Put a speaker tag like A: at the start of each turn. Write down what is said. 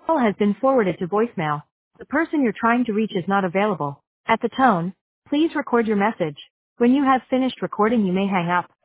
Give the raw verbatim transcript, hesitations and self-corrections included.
A: call has been forwarded to voicemail. The person you're trying to reach is not available. At the tone, please record your message. When you have finished recording, you may hang up.